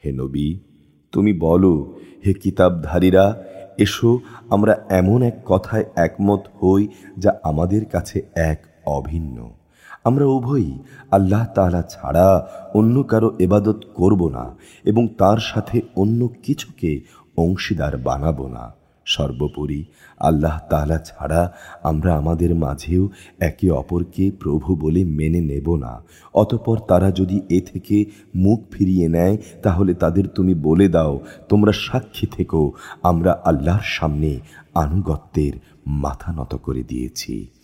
হে নবী, তুমি বলো, হে কিতাবধারীরা, এসো আমরা এমন এক কথায় একমত হই যা আমাদের কাছে এক অভিন্ন। আমরা উভয়ই আল্লাহ তাআলা ছাড়া অন্য কারো ইবাদত করব না এবং তার সাথে অন্য কিছুকে অংশীদার বানাবো না। সর্বোপরি আল্লাহ তাআলা ছাড়া আমরা আমাদের মাঝেও একে অপরকে প্রভু বলে মেনে নেব না। অতঃপর তারা যদি এ থেকে মুখ ফিরিয়ে নেয়, তাহলে তাদের তুমি বলে দাও, তোমরা সাক্ষী থেকো, আমরা আল্লাহর সামনে আনুগত্যের মাথা নত করে দিয়েছি।